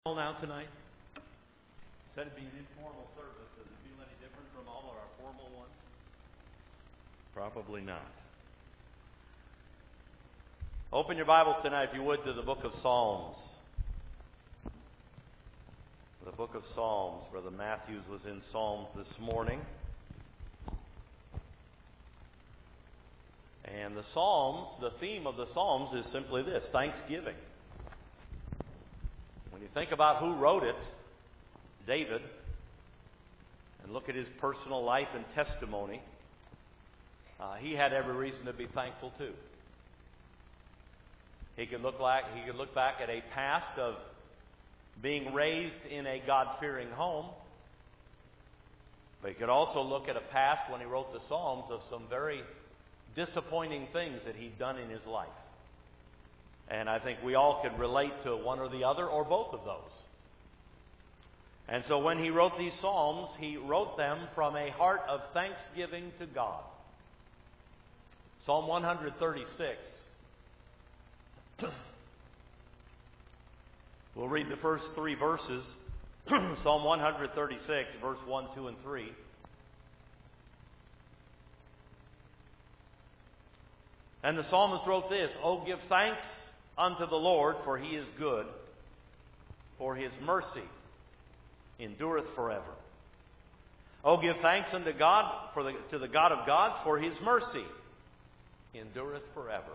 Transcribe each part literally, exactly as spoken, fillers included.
Now tonight? Instead of being an informal service, does it feel any different from all of our formal ones? Probably not. Open your Bibles tonight, if you would, to the book of Psalms. The book of Psalms. Brother Matthews was in Psalms this morning. And the Psalms, the theme of the Psalms is simply this: thanksgiving. When you think about who wrote it, David, and look at his personal life and testimony, uh, he had every reason to be thankful too. He could look like he could look back at a past of being raised in a God-fearing home, but he could also look at a past when he wrote the Psalms of some very disappointing things that he'd done in his life. And I think we all could relate to one or the other or both of those. And so when he wrote these Psalms, he wrote them from a heart of thanksgiving to God. Psalm one thirty-six. We'll read the first three verses. Psalm one thirty-six, verse one, two, and three. And the psalmist wrote this: "Oh, give thanks unto the Lord, for he is good, for his mercy endureth forever. Oh, give thanks unto God, for the, to the God of gods, for his mercy endureth forever.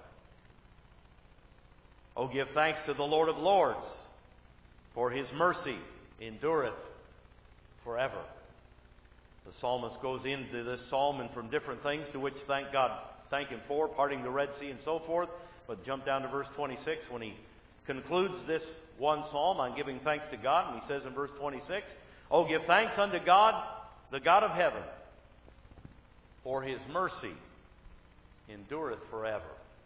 Oh, give thanks to the Lord of lords, for his mercy endureth forever." The psalmist goes into this psalm and from different things to which thank God, thank him for, parting the Red Sea and so forth. But jump down to verse twenty-six when he concludes this one psalm on giving thanks to God. And he says in verse twenty-six, "Oh, give thanks unto God, the God of heaven, for his mercy endureth forever."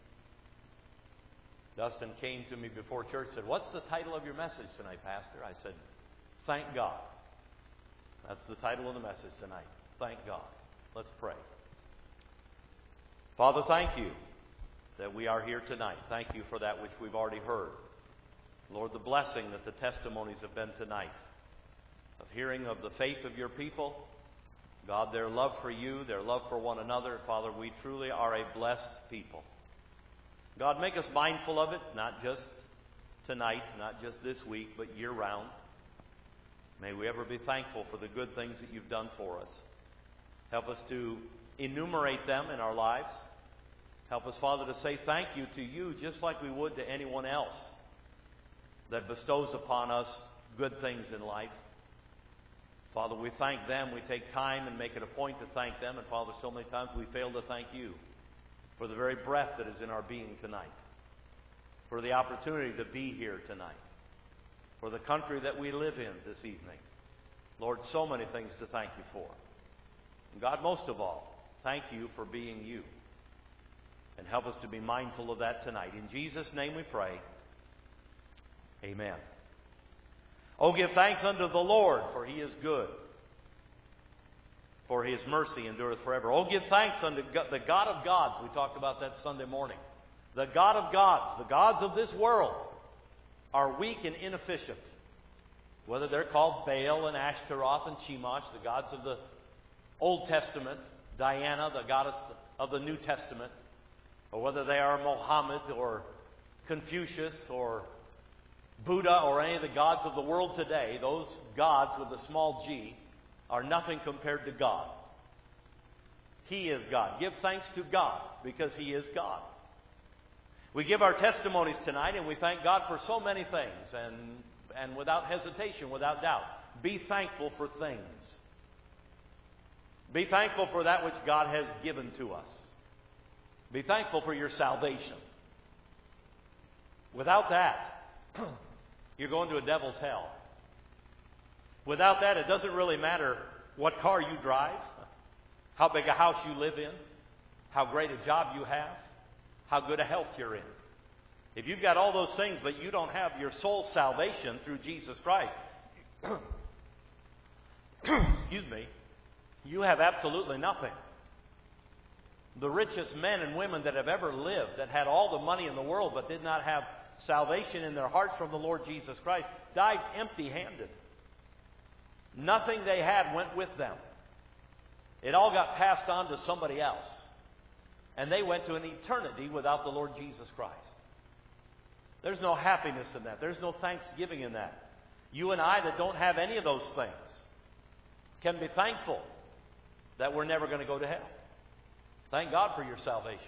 Dustin came to me before church and said, "What's the title of your message tonight, Pastor?" I said, "Thank God." That's the title of the message tonight. Thank God. Let's pray. Father, thank you that we are here tonight. Thank you for that which we've already heard. Lord, the blessing that the testimonies have been tonight, of hearing of the faith of your people, God, their love for you, their love for one another. Father, we truly are a blessed people. God, make us mindful of it, not just tonight, not just this week, but year-round. May we ever be thankful for the good things that you've done for us. Help us to enumerate them in our lives. Help us, Father, to say thank you to you just like we would to anyone else that bestows upon us good things in life. Father, we thank them. We take time and make it a point to thank them. And Father, so many times we fail to thank you for the very breath that is in our being tonight, for the opportunity to be here tonight, for the country that we live in this evening. Lord, so many things to thank you for. And God, most of all, thank you for being you. And help us to be mindful of that tonight. In Jesus' name we pray. Amen. Oh, give thanks unto the Lord, for he is good, for his mercy endureth forever. Oh, give thanks unto the God of gods. We talked about that Sunday morning. The God of gods, the gods of this world, are weak and inefficient. Whether they're called Baal and Ashtaroth and Chemosh, the gods of the Old Testament, Diana, the goddess of the New Testament, or whether they are Mohammed or Confucius or Buddha or any of the gods of the world today, those gods with a small g are nothing compared to God. He is God. Give thanks to God because he is God. We give our testimonies tonight and we thank God for so many things, and, and without hesitation, without doubt, be thankful for things. Be thankful for that which God has given to us. Be thankful for your salvation. Without that, you're going to a devil's hell. Without that, it doesn't really matter what car you drive, how big a house you live in, how great a job you have, how good a health you're in. If you've got all those things, but you don't have your soul's salvation through Jesus Christ, excuse me, you have absolutely nothing. The richest men and women that have ever lived, that had all the money in the world but did not have salvation in their hearts from the Lord Jesus Christ died empty-handed. Nothing they had went with them. It all got passed on to somebody else. And they went to an eternity without the Lord Jesus Christ. There's no happiness in that. There's no thanksgiving in that. You and I that don't have any of those things can be thankful that we're never going to go to hell. Thank God for your salvation.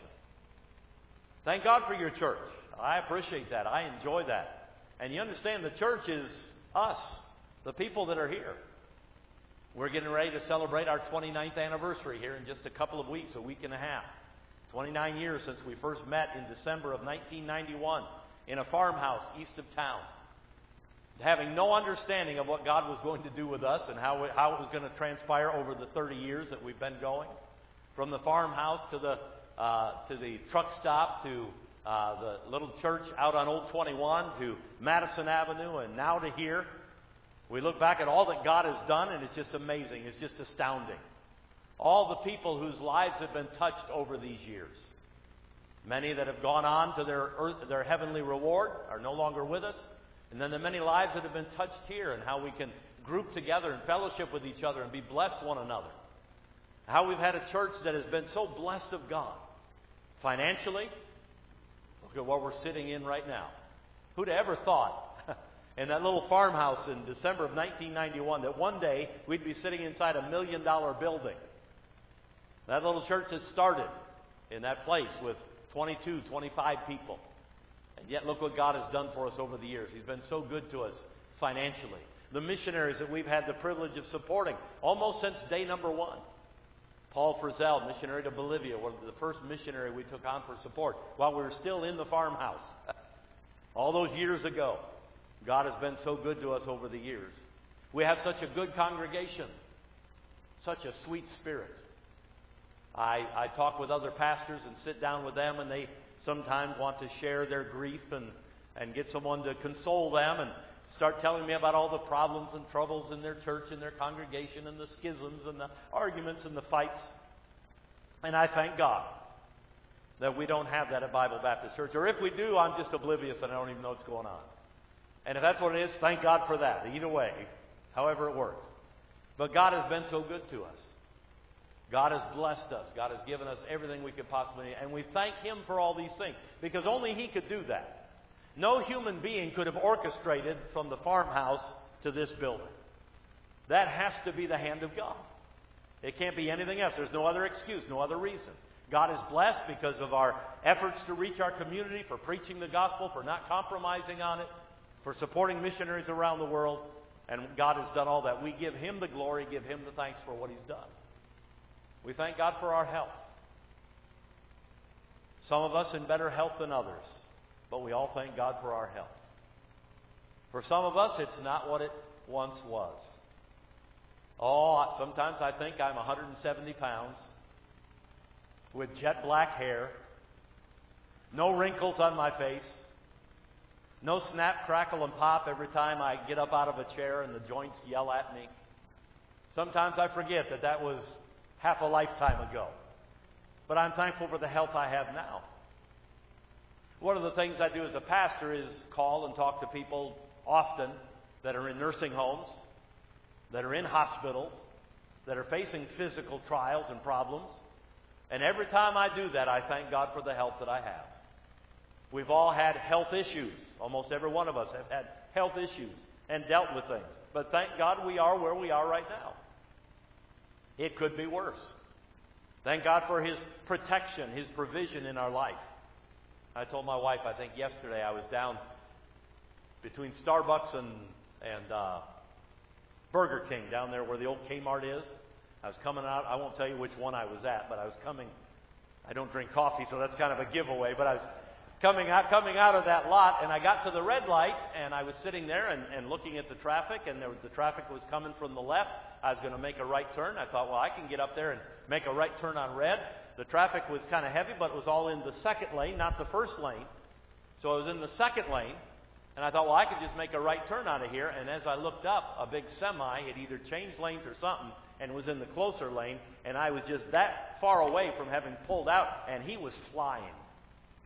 Thank God for your church. I appreciate that. I enjoy that. And you understand the church is us, the people that are here. We're getting ready to celebrate our twenty-ninth anniversary here in just a couple of weeks, a week and a half. twenty-nine years since we first met in December of nineteen ninety-one in a farmhouse east of town. Having no understanding of what God was going to do with us and how it, how it was going to transpire over the thirty years that we've been going. From the farmhouse to the, uh, to the truck stop to uh, the little church out on Old twenty-one to Madison Avenue and now to here. We look back at all that God has done and it's just amazing. It's just astounding. All the people whose lives have been touched over these years. Many that have gone on to their earth, their heavenly reward are no longer with us. And then the many lives that have been touched here and how we can group together and fellowship with each other and be blessed one another. How we've had a church that has been so blessed of God. Financially, look at what we're sitting in right now. Who'd have ever thought in that little farmhouse in December of nineteen ninety-one that one day we'd be sitting inside a million dollar building. That little church has started in that place with twenty-two, twenty-five people. And yet look what God has done for us over the years. He's been so good to us financially. The missionaries that we've had the privilege of supporting almost since day number one. Paul Frizzell, missionary to Bolivia, one of the first missionary we took on for support while we were still in the farmhouse. All those years ago. God has been so good to us over the years. We have such a good congregation. Such a sweet spirit. I, I talk with other pastors and sit down with them, and they sometimes want to share their grief and, and get someone to console them and start telling me about all the problems and troubles in their church and their congregation and the schisms and the arguments and the fights. And I thank God that we don't have that at Bible Baptist Church. Or if we do, I'm just oblivious and I don't even know what's going on. And if that's what it is, thank God for that. Either way, however it works. But God has been so good to us. God has blessed us. God has given us everything we could possibly need. And we thank Him for all these things. Because only He could do that. No human being could have orchestrated from the farmhouse to this building. That has to be the hand of God. It can't be anything else. There's no other excuse, no other reason. God is blessed because of our efforts to reach our community, for preaching the gospel, for not compromising on it, for supporting missionaries around the world. And God has done all that. We give Him the glory, give Him the thanks for what He's done. We thank God for our health. Some of us in better health than others, but we all thank God for our health. For some of us, it's not what it once was. Oh, sometimes I think I'm one hundred seventy pounds with jet black hair, no wrinkles on my face, no snap, crackle, and pop every time I get up out of a chair and the joints yell at me. Sometimes I forget that that was half a lifetime ago. But I'm thankful for the health I have now. One of the things I do as a pastor is call and talk to people often that are in nursing homes, that are in hospitals, that are facing physical trials and problems. And every time I do that, I thank God for the health that I have. We've all had health issues. Almost every one of us have had health issues and dealt with things. But thank God we are where we are right now. It could be worse. Thank God for His protection, His provision in our life. I told my wife, I think yesterday, I was down between Starbucks and, and uh, Burger King, down there where the old Kmart is. I was coming out. I won't tell you which one I was at, but I was coming. I don't drink coffee, so that's kind of a giveaway. But I was coming out, coming out of that lot, and I got to the red light, and I was sitting there and, and looking at the traffic, and there was, the traffic was coming from the left. I was going to make a right turn. I thought, well, I can get up there and make a right turn on red. The traffic was kind of heavy, but it was all in the second lane, not the first lane. So I was in the second lane, and I thought, well, I could just make a right turn out of here. And as I looked up, a big semi had either changed lanes or something and was in the closer lane, and I was just that far away from having pulled out, and he was flying.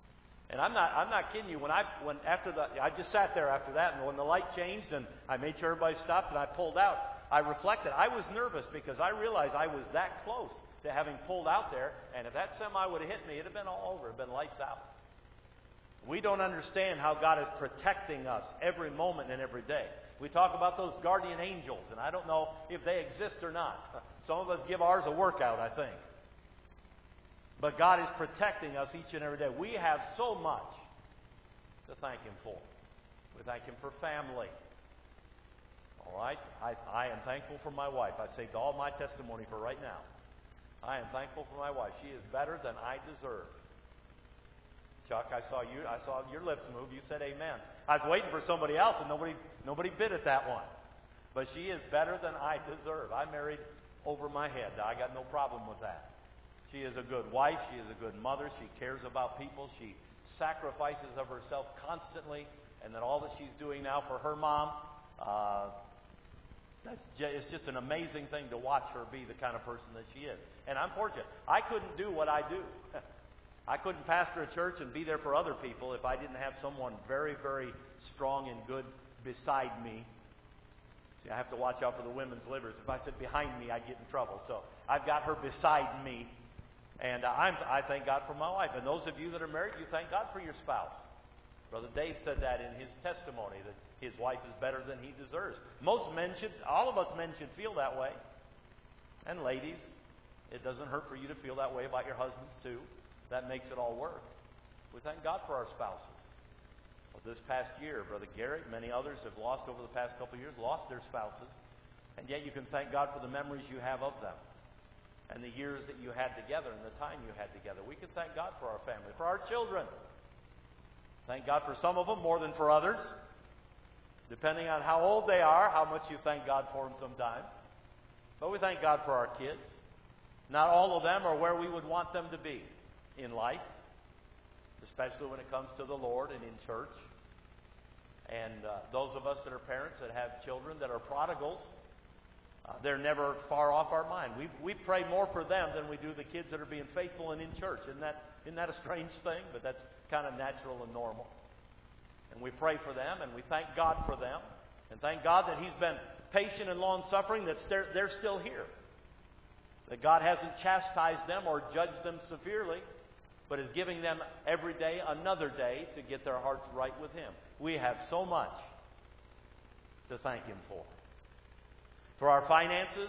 And I'm not I'm not kidding you. When I when after the I just sat there after that, and when the light changed and I made sure everybody stopped and I pulled out, I reflected. I was nervous because I realized I was that close to having pulled out there, and if that semi would have hit me, it'd have been all over. It'd been lights out. We don't understand how God is protecting us every moment and every day. We talk about those guardian angels, and I don't know if they exist or not. Some of us give ours a workout, I think. But God is protecting us each and every day. We have so much to thank Him for. We thank Him for family. All right? I, I am thankful for my wife. I saved all my testimony for right now. I am thankful for my wife. She is better than I deserve. Chuck, I saw you. I saw your lips move. You said amen. I was waiting for somebody else, and nobody nobody bid at that one. But she is better than I deserve. I married over my head. I got no problem with that. She is a good wife. She is a good mother. She cares about people. She sacrifices of herself constantly. And then all that she's doing now for her mom, uh, that's just, it's just an amazing thing to watch her be the kind of person that she is. And I'm fortunate. I couldn't do what I do. I couldn't pastor a church and be there for other people if I didn't have someone very, very strong and good beside me. See, I have to watch out for the women's livers. If I sit behind me, I get in trouble. So I've got her beside me. And uh, I'm, I thank God for my wife. And those of you that are married, you thank God for your spouse. Brother Dave said that in his testimony, that his wife is better than he deserves. Most men should, all of us men should feel that way. And ladies, it doesn't hurt for you to feel that way about your husbands too. That makes it all work. We thank God for our spouses. Well, this past year, Brother Garrett, many others have lost over the past couple of years, lost their spouses. And yet you can thank God for the memories you have of them. And the years that you had together and the time you had together. We can thank God for our family, for our children. Thank God for some of them more than for others. Depending on how old they are, how much you thank God for them sometimes. But we thank God for our kids. Not all of them are where we would want them to be in life, especially when it comes to the Lord and in church. And uh, those of us that are parents that have children that are prodigals, uh, they're never far off our mind. We we pray more for them than we do the kids that are being faithful and in church. Isn't that, isn't that a strange thing? But that's kind of natural and normal. And we pray for them, and we thank God for them. And thank God that He's been patient and long-suffering, that they're, they're still here. That God hasn't chastised them or judged them severely, but is giving them every day another day to get their hearts right with Him. We have so much to thank Him for. For our finances,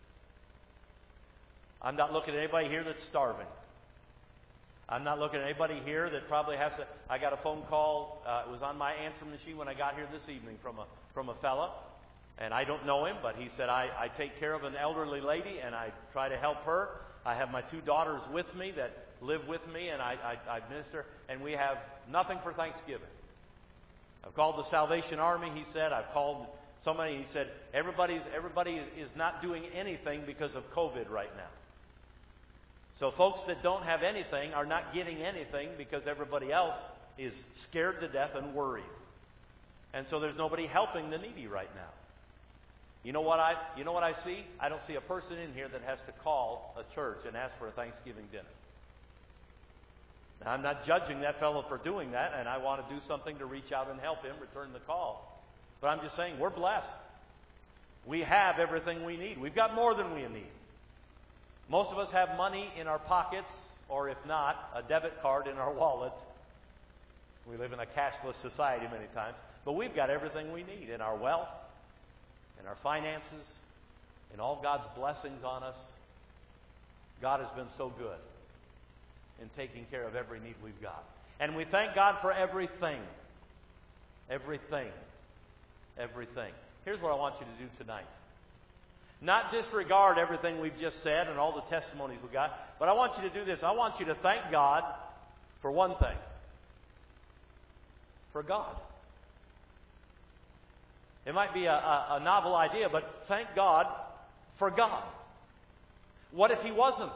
I'm not looking at anybody here that's starving. I'm not looking at anybody here that probably has to... I got a phone call. Uh, it was on my answering machine when I got here this evening from a from a fella. And I don't know him, but he said, I, I take care of an elderly lady, and I try to help her. I have my two daughters with me that live with me, and I, I, I minister, and we have nothing for Thanksgiving. I've called the Salvation Army, he said. I've called somebody, he said, everybody's, everybody is not doing anything because of COVID right now. So folks that don't have anything are not getting anything because everybody else is scared to death and worried. And so there's nobody helping the needy right now. You know what I you know what I see? I don't see a person in here that has to call a church and ask for a Thanksgiving dinner. Now, I'm not judging that fellow for doing that, and I want to do something to reach out and help him return the call. But I'm just saying, we're blessed. We have everything we need. We've got more than we need. Most of us have money in our pockets, or if not, a debit card in our wallet. We live in a cashless society many times. But we've got everything we need in our wealth, in our finances, in all God's blessings on us. God has been so good in taking care of every need we've got. And we thank God for everything. Everything. Everything. Here's what I want you to do tonight. Not disregard everything we've just said and all the testimonies we got, but I want you to do this. I want you to thank God for one thing. For God. It might be a, a, a novel idea, but thank God for God. What if He wasn't?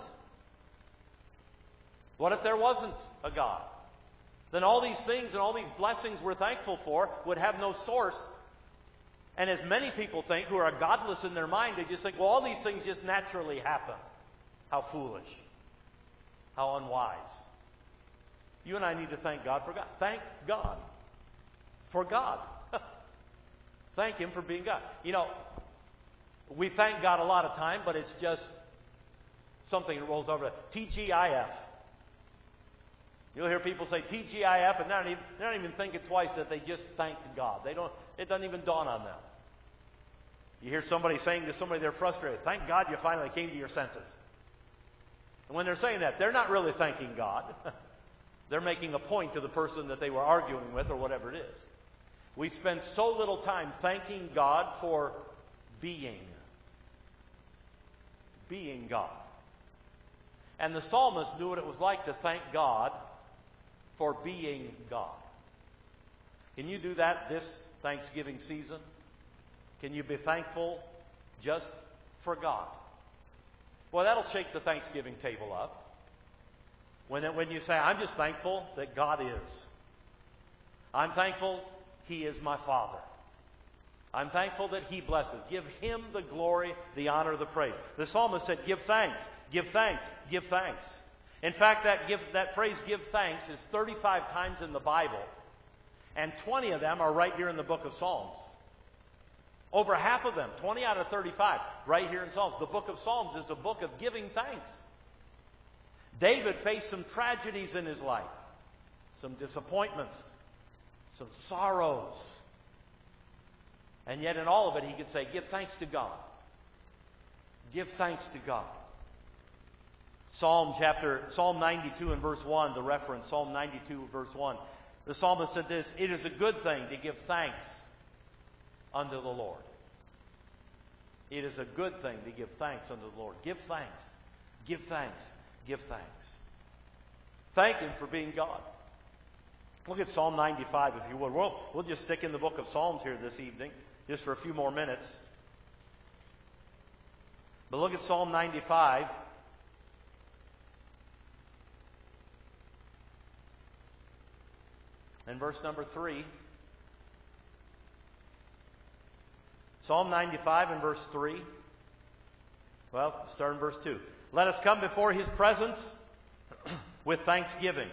What if there wasn't a God? Then all these things and all these blessings we're thankful for would have no source. And as many people think who are godless in their mind, they just think, well, all these things just naturally happen. How foolish. How unwise. You and I need to thank God for God. Thank God for God. Thank Him for being God. You know, we thank God a lot of time, but it's just something that rolls over. T G I F. You'll hear people say T G I F, and they're not even, they're not even thinking twice that they just thanked God. They don't. It doesn't even dawn on them. You hear somebody saying to somebody they're frustrated, "Thank God you finally came to your senses." And when they're saying that, they're not really thanking God. They're making a point to the person that they were arguing with or whatever it is. We spend so little time thanking God for being. Being God. And the psalmist knew what it was like to thank God for being God. Can you do that this Thanksgiving season? Can you be thankful just for God? Well, that'll shake the Thanksgiving table up. When, it, when you say, I'm just thankful that God is. I'm thankful He is my Father. I'm thankful that He blesses. Give Him the glory, the honor, the praise. The psalmist said, give thanks, give thanks, give thanks. In fact, that, give, that phrase, give thanks, is thirty-five times in the Bible. And twenty of them are right here in the book of Psalms. Over half of them, twenty out of thirty-five, right here in Psalms. The book of Psalms is a book of giving thanks. David faced some tragedies in his life, some disappointments, some sorrows. And yet in all of it, he could say, give thanks to God. Give thanks to God. Psalm chapter, Psalm ninety-two and verse one, the reference, Psalm ninety-two verse one. The psalmist said this, it is a good thing to give thanks unto the Lord. It is a good thing to give thanks unto the Lord. Give thanks. Give thanks. Give thanks. Thank Him for being God. Look at Psalm ninety-five, if you would. We'll, we'll just stick in the book of Psalms here this evening, just for a few more minutes. But look at Psalm ninety-five. And verse number three. Psalm ninety-five and verse three. Well, start in verse two. Let us come before His presence with thanksgiving,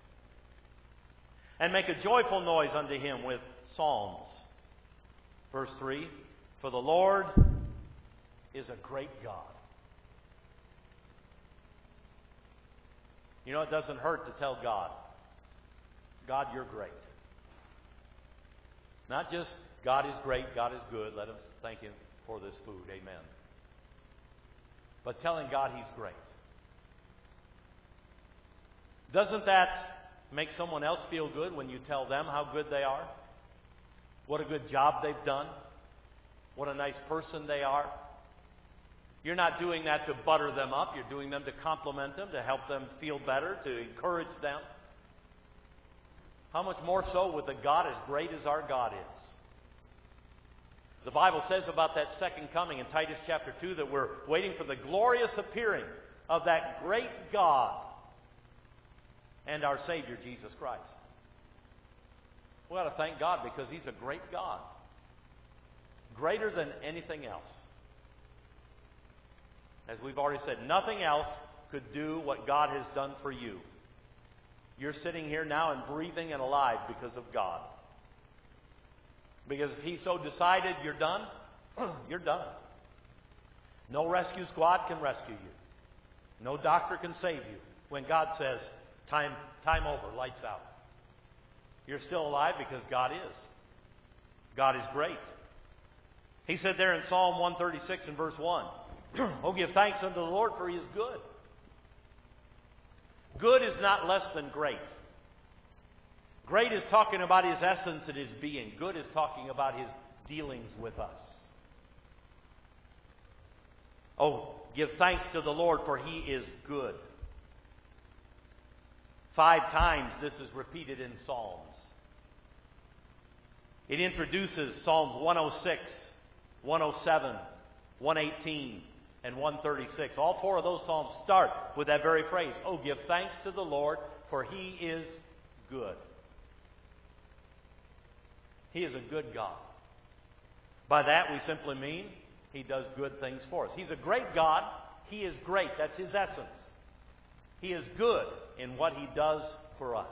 and make a joyful noise unto Him with psalms. Verse three. For the Lord is a great God. You know, it doesn't hurt to tell God, God, you're great. Not just God is great, God is good. Let us thank Him for this food. Amen. But telling God He's great. Doesn't that make someone else feel good when you tell them how good they are? What a good job they've done? What a nice person they are? You're not doing that to butter them up. You're doing them to compliment them, to help them feel better, to encourage them. How much more so with a God as great as our God is? The Bible says about that second coming in Titus chapter two that we're waiting for the glorious appearing of that great God and our Savior, Jesus Christ. We ought to thank God because He's a great God. Greater than anything else. As we've already said, nothing else could do what God has done for you. You're sitting here now and breathing and alive because of God. Because if He so decided you're done, you're done. No rescue squad can rescue you. No doctor can save you. When God says, time, time over, lights out. You're still alive because God is. God is great. He said there in Psalm one thirty-six and verse one, oh, give thanks unto the Lord, for He is good. Good is not less than great. Great is talking about His essence and His being. Good is talking about His dealings with us. Oh, give thanks to the Lord, for He is good. Five times this is repeated in Psalms. It introduces Psalms one oh six, one oh seven, one eighteen, and one thirty-six. All four of those Psalms start with that very phrase. Oh, give thanks to the Lord, for He is good. He is a good God. By that we simply mean He does good things for us. He's a great God. He is great. That's His essence. He is good in what He does for us.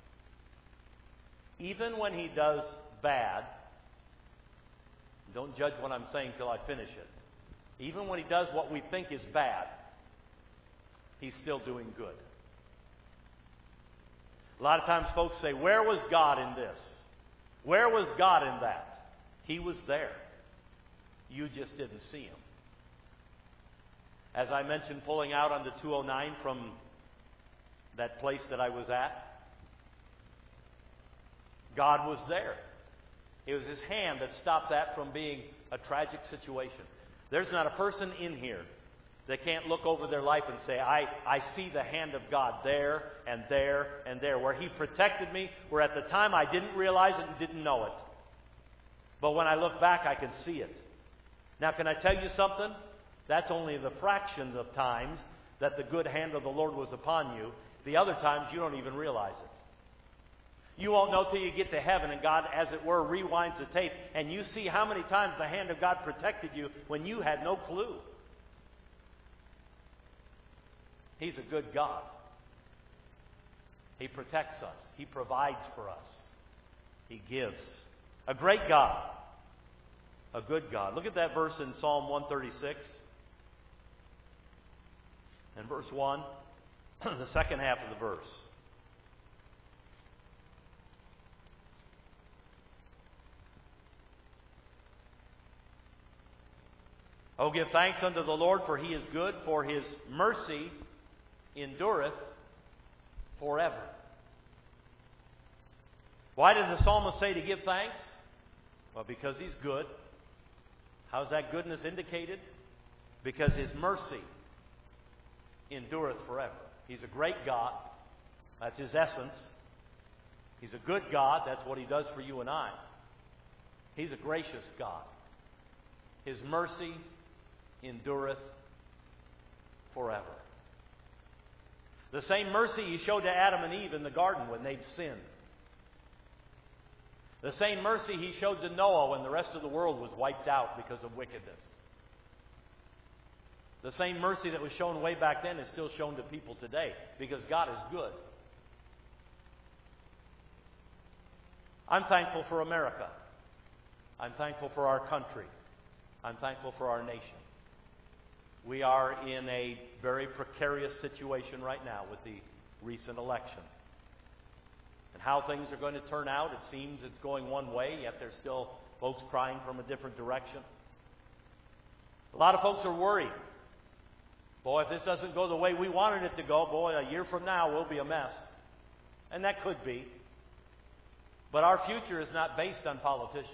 Even when He does bad, don't judge what I'm saying till I finish it. Even when He does what we think is bad, He's still doing good. A lot of times folks say, where was God in this? Where was God in that? He was there. You just didn't see Him. As I mentioned, pulling out on the two oh nine from that place that I was at, God was there. It was His hand that stopped that from being a tragic situation. There's not a person in here that can't look over their life and say, I, I see the hand of God there and there and there, where He protected me, where at the time I didn't realize it and didn't know it. But when I look back, I can see it. Now, can I tell you something? That's only the fraction of times that the good hand of the Lord was upon you. The other times, you don't even realize it. You won't know till you get to heaven and God, as it were, rewinds the tape, and you see how many times the hand of God protected you when you had no clue. He's a good God. He protects us. He provides for us. He gives. A great God. A good God. Look at that verse in Psalm one thirty-six. And verse one, the second half of the verse. Oh, give thanks unto the Lord, for He is good, for His mercy endureth forever. Why did the psalmist say to give thanks? Well, because He's good. How's that goodness indicated? Because His mercy endureth forever. He's a great God. That's His essence. He's a good God. That's what He does for you and I. He's a gracious God. His mercy endureth forever. The same mercy He showed to Adam and Eve in the garden when they'd sinned. The same mercy He showed to Noah when the rest of the world was wiped out because of wickedness. The same mercy that was shown way back then is still shown to people today, because God is good. I'm thankful for America. I'm thankful for our country. I'm thankful for our nation. We are in a very precarious situation right now with the recent election. And how things are going to turn out, it seems it's going one way, yet there's still folks crying from a different direction. A lot of folks are worried. Boy, if this doesn't go the way we wanted it to go, boy, a year from now we'll be a mess. And that could be. But our future is not based on politicians.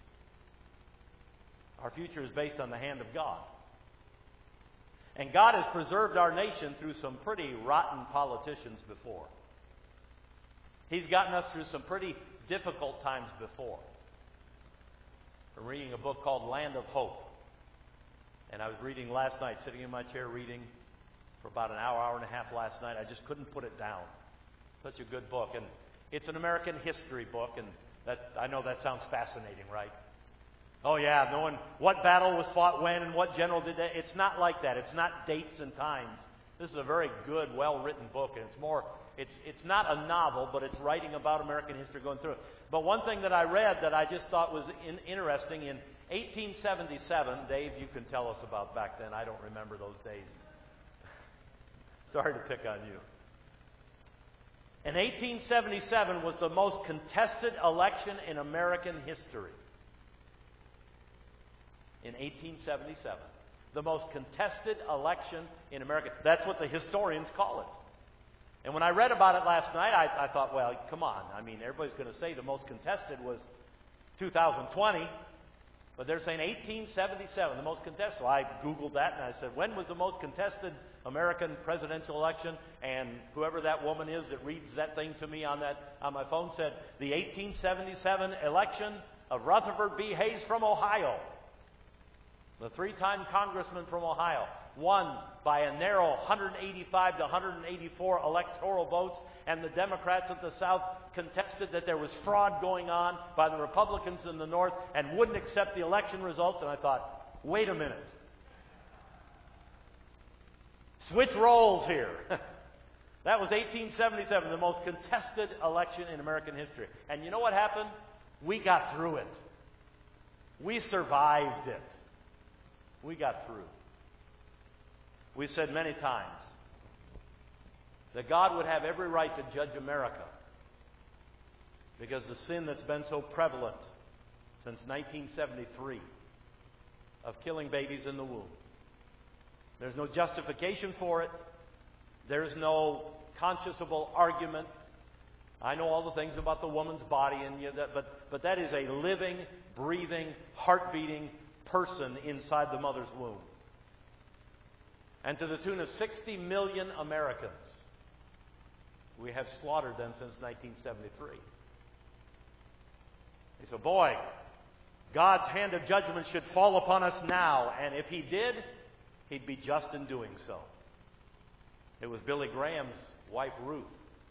Our future is based on the hand of God. And God has preserved our nation through some pretty rotten politicians before. He's gotten us through some pretty difficult times before. I'm reading a book called Land of Hope. And I was reading last night, sitting in my chair reading for about an hour, hour and a half last night. I just couldn't put it down. Such a good book. And it's an American history book, and that I know that sounds fascinating, right? Oh yeah, knowing what battle was fought when and what general did that. It's not like that. It's not dates and times. This is a very good, well-written book, and it's more, it's it's not a novel, but it's writing about American history going through it. But one thing that I read that I just thought was in, interesting, in eighteen seventy-seven, Dave, you can tell us about back then. I don't remember those days. Sorry to pick on you. In eighteen seventy-seven was the most contested election in American history. In eighteen seventy-seven. The most contested election in America. That's what the historians call it. And when I read about it last night, I, I thought, well, come on. I mean, everybody's going to say the most contested was two thousand twenty. But they're saying eighteen seventy-seven, the most contested. So I Googled that and I said, when was the most contested American presidential election? And whoever that woman is that reads that thing to me on that on my phone said, the eighteen seventy-seven election of Rutherford B. Hayes from Ohio. The three-time congressman from Ohio, won by a narrow one hundred eighty-five to one hundred eighty-four electoral votes, and the Democrats of the South contested that there was fraud going on by the Republicans in the North and wouldn't accept the election results. And I thought, wait a minute. Switch roles here. That was eighteen seventy-seven, the most contested election in American history. And you know what happened? We got through it. We survived it. We got through. We've said many times that God would have every right to judge America because the sin that's been so prevalent since nineteen seventy-three of killing babies in the womb. There's no justification for it. There's no conscionable argument. I know all the things about the woman's body, and you, that, but, but that is a living, breathing, heart-beating person inside the mother's womb. And to the tune of sixty million Americans, we have slaughtered them since nineteen seventy-three. He said, boy, God's hand of judgment should fall upon us now. And if He did, He'd be just in doing so. It was Billy Graham's wife, Ruth,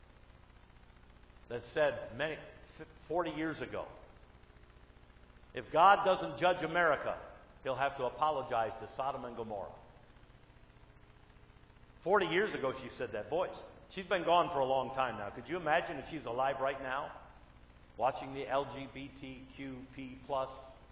that said many, forty years ago, if God doesn't judge America, He'll have to apologize to Sodom and Gomorrah. Forty years ago she said that. Boys, she's been gone for a long time now. Could you imagine if she's alive right now, watching the L G B T Q P plus,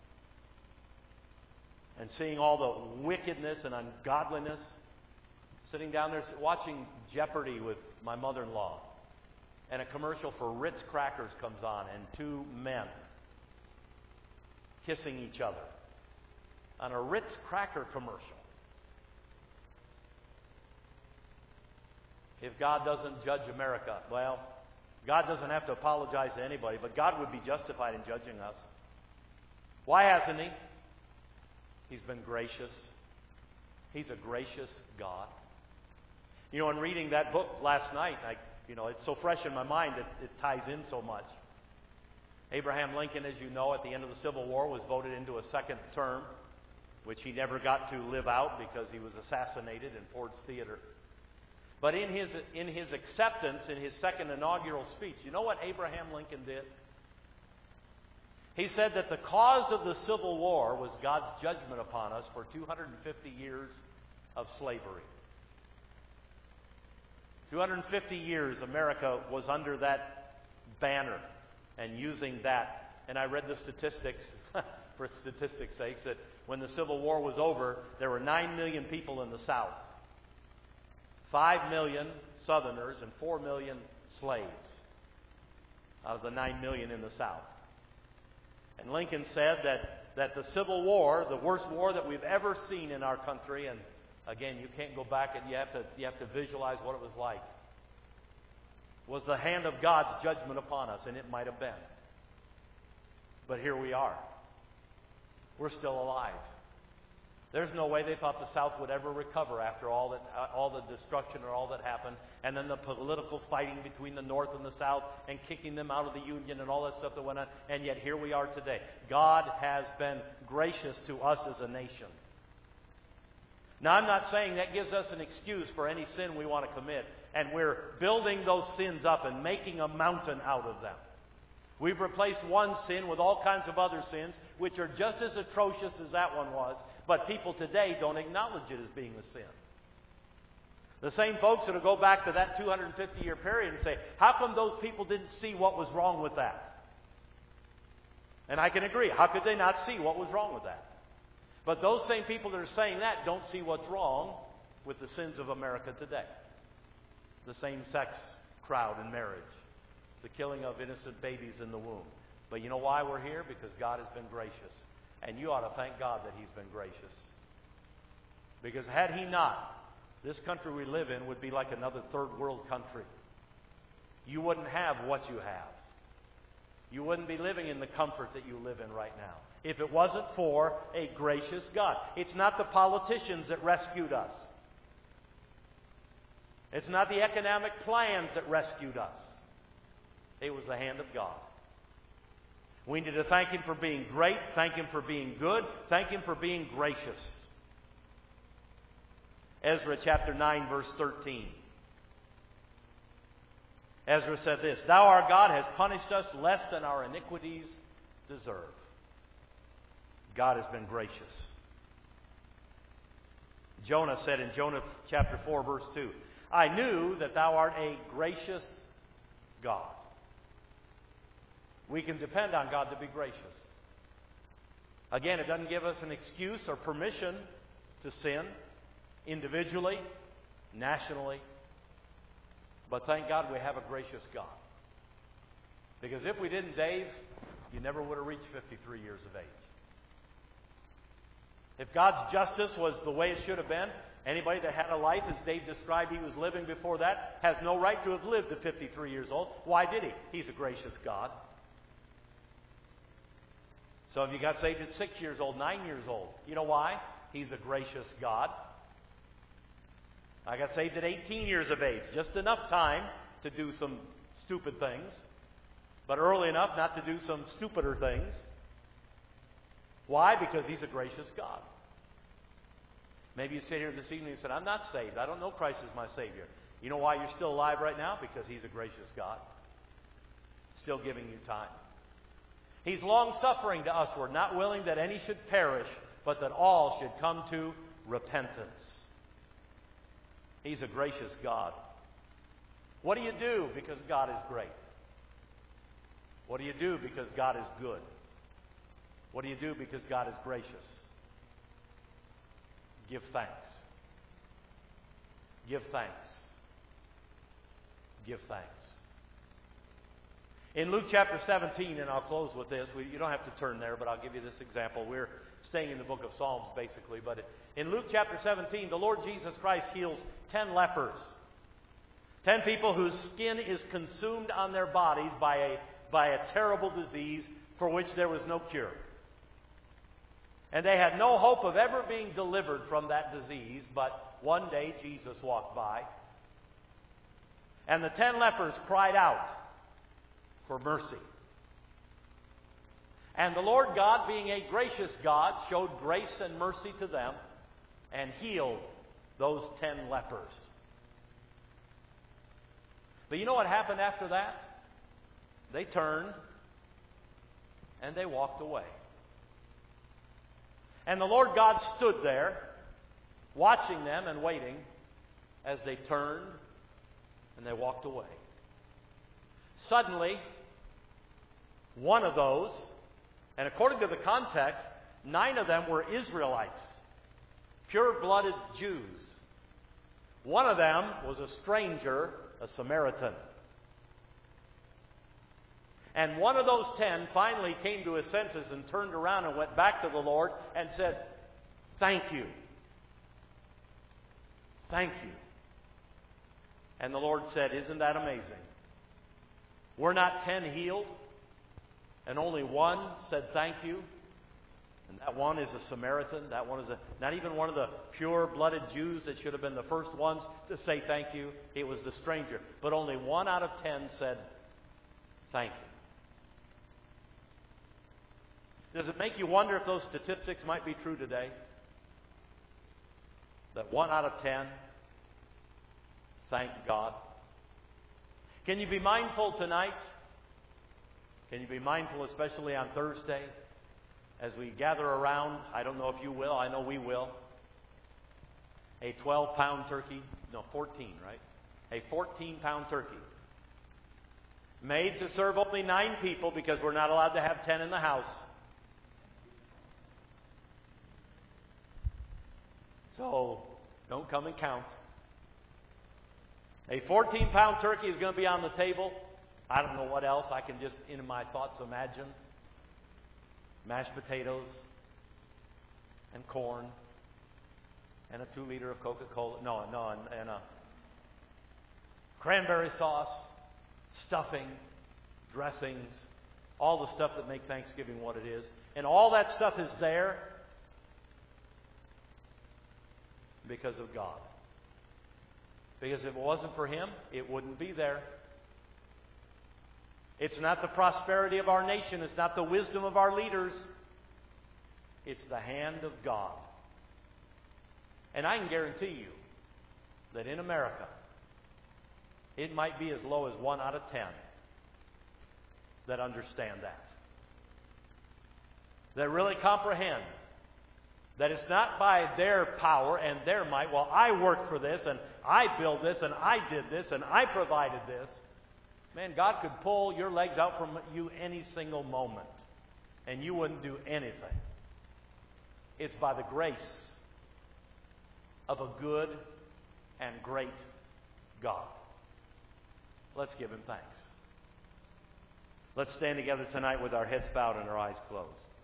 and seeing all the wickedness and ungodliness, sitting down there watching Jeopardy with my mother-in-law, and a commercial for Ritz crackers comes on, and two men kissing each other on a Ritz cracker commercial. If God doesn't judge America, well, God doesn't have to apologize to anybody, but God would be justified in judging us. Why hasn't He? He's been gracious. He's a gracious God. You know, in reading that book last night, I, you know, it's so fresh in my mind that it ties in so much. Abraham Lincoln, as you know, at the end of the Civil War was voted into a second term, which he never got to live out because he was assassinated in Ford's Theater. But in his, in his acceptance, in his second inaugural speech, you know what Abraham Lincoln did? He said that the cause of the Civil War was God's judgment upon us for two hundred fifty years of slavery. two hundred fifty years America was under that banner and using that. And I read the statistics, for statistics' sakes, that when the Civil War was over, there were nine million people in the South. five million Southerners and four million slaves out of the nine million in the South. And Lincoln said that, that the Civil War, the worst war that we've ever seen in our country, and again, you can't go back and you have to, you have to visualize what it was like, was the hand of God's judgment upon us, and it might have been. But here we are. We're still alive. There's no way they thought the South would ever recover after all that, uh, all the destruction or all that happened, and then the political fighting between the North and the South, and kicking them out of the Union, and all that stuff that went on. And yet here we are today. God has been gracious to us as a nation. Now, I'm not saying that gives us an excuse for any sin we want to commit, and we're building those sins up and making a mountain out of them. We've replaced one sin with all kinds of other sins, which are just as atrocious as that one was, but people today don't acknowledge it as being a sin. The same folks that will go back to that two hundred fifty year period and say, how come those people didn't see what was wrong with that? And I can agree. How could they not see what was wrong with that? But those same people that are saying that don't see what's wrong with the sins of America today. The same-sex crowd in marriage. The killing of innocent babies in the womb. But you know why we're here? Because God has been gracious. And you ought to thank God that He's been gracious. Because had He not, this country we live in would be like another third world country. You wouldn't have what you have. You wouldn't be living in the comfort that you live in right now if it wasn't for a gracious God. It's not the politicians that rescued us. It's not the economic plans that rescued us. It was the hand of God. We need to thank Him for being great, thank Him for being good, thank Him for being gracious. Ezra chapter nine, verse thirteen. Ezra said this, Thou, our God, hast punished us less than our iniquities deserve. God has been gracious. Jonah said in Jonah chapter four, verse two, I knew that thou art a gracious God. We can depend on God to be gracious. Again, it doesn't give us an excuse or permission to sin individually, nationally. But thank God we have a gracious God. Because if we didn't, Dave, you never would have reached fifty-three years of age. If God's justice was the way it should have been, anybody that had a life, as Dave described he was living before that, has no right to have lived to fifty-three years old. Why did he? He's a gracious God. So if you got saved at six years old, nine years old, you know why? He's a gracious God. I got saved at eighteen years of age. Just enough time to do some stupid things, but early enough not to do some stupider things. Why? Because He's a gracious God. Maybe you sit here this evening and say, I'm not saved. I don't know Christ as my Savior. You know why you're still alive right now? Because He's a gracious God. Still giving you time. He's long-suffering to usward, not willing that any should perish, but that all should come to repentance. He's a gracious God. What do you do because God is great? What do you do because God is good? What do you do because God is gracious? Give thanks. Give thanks. Give thanks. In Luke chapter seventeen, and I'll close with this. We, you don't have to turn there, but I'll give you this example. We're staying in the book of Psalms, basically. But in Luke chapter seventeen, the Lord Jesus Christ heals ten lepers. Ten people whose skin is consumed on their bodies by a, by a terrible disease for which there was no cure. And they had no hope of ever being delivered from that disease, but one day Jesus walked by. And the ten lepers cried out for mercy. And the Lord God, being a gracious God, showed grace and mercy to them and healed those ten lepers. But you know what happened after that? They turned and they walked away. And the Lord God stood there, watching them and waiting as they turned and they walked away. Suddenly, one of those, and according to the context, nine of them were Israelites, pure-blooded Jews. One of them was a stranger, a Samaritan. And one of those ten finally came to his senses and turned around and went back to the Lord and said, "Thank you. Thank you." And the Lord said, "Isn't that amazing? We're not ten healed, and only one said thank you. And that one is a Samaritan. That one is a, not even one of the pure-blooded Jews that should have been the first ones to say thank you. It was the stranger. But only one out of ten said thank you." Does it make you wonder if those statistics might be true today? That one out of ten thank God. Can you be mindful tonight? Can you be mindful, especially on Thursday, as we gather around? I don't know if you will. I know we will. A twelve-pound turkey. No, fourteen, right? A fourteen-pound turkey. Made to serve only nine people because we're not allowed to have ten in the house. So, don't come and count. A fourteen-pound turkey is going to be on the table. I don't know what else. I can just, in my thoughts, imagine mashed potatoes and corn and a two-liter of Coca-Cola. No, no, and, and a cranberry sauce, stuffing, dressings, all the stuff that make Thanksgiving what it is. And all that stuff is there because of God. Because if it wasn't for Him, it wouldn't be there. It's not the prosperity of our nation. It's not the wisdom of our leaders. It's the hand of God. And I can guarantee you that in America, it might be as low as one out of ten that understand that. That really comprehend That it's not by their power and their might. Well, I worked for this, and I built this, and I did this, and I provided this. Man, God could pull your legs out from you any single moment, and you wouldn't do anything. It's by the grace of a good and great God. Let's give Him thanks. Let's stand together tonight with our heads bowed and our eyes closed.